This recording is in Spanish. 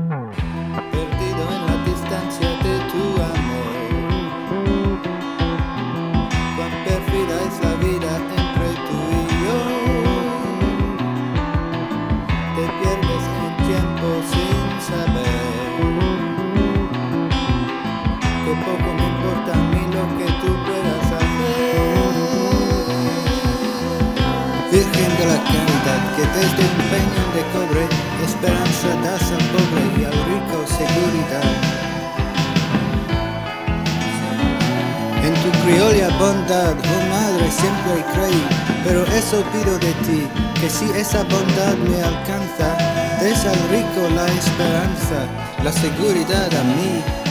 perdido en la distancia de tu amor. Cuán pérfida es la vida entre tú y yo. Te pierdes en tiempo sin saber que poco me importa a mí lo que tú puedas hacer. Virgen de la caridad, que desde un peñón de cobre esperanza das al pobre y al rico seguridad. En tu criolla bondad, oh madre, siempre creí, pero eso pido de ti, que si esa bondad me alcanza, des al rico la esperanza, la seguridad a mí.